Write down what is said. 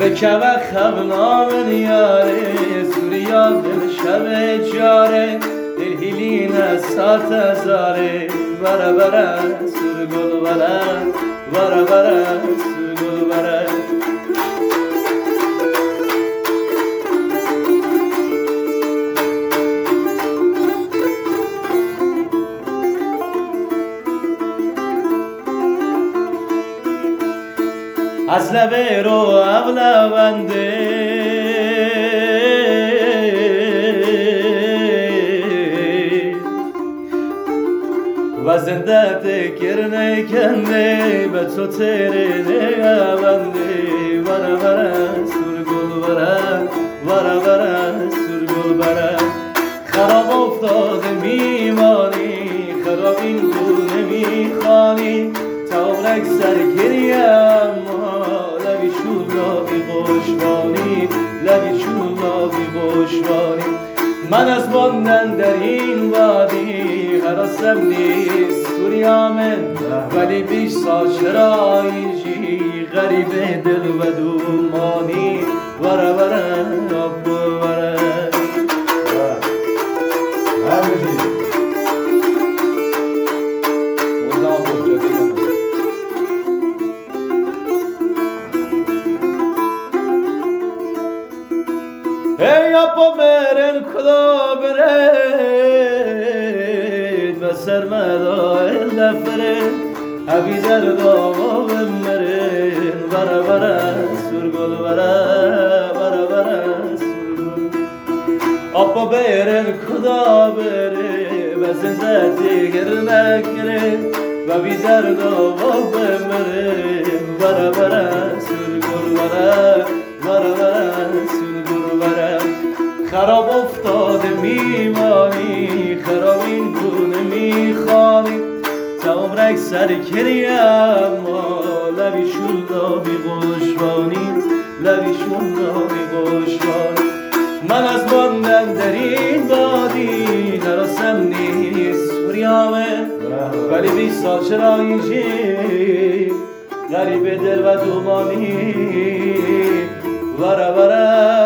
به کبه خبنام یاره سوریا دل شب جاره دل هیلین سات ازاره بره بره سرگل بره بره بره سرگل بره از لبه رو اولونده و زنده تکر نکنده به تو تره نیابنده بره بره سرگل بره بره بره سرگل بره خراب افتاده میمانی خراب این خونه میخوانی تابرک سر گریم لبی شولابی خوشبانی لبی شولابی خوشبانی من از ماندن در این وادی حراسم نیست سوریامن ولی بیش سال چرا اینجی غریب دل و دومانی وره وره آب وره ای اپا برن کدا برد و سرمدای لفرد ابی در داما بمرن بره بره سرگل بره بره بره سرگل اپا برن کدا برد و زنده گر نکره و بی در داما بمرن بره بره سرگل بره بره بره سرگل بره خراب افتاده میمانی خراب این گونه میخوانی تا عمرک سر کریم لبی شولابی خوشبانی لبی شولابی خوشبانی من از ماندن در این وادی حراسم نیست سوریامه ولی 20 سال چرا اینجی غریب دل و دومانی وره وره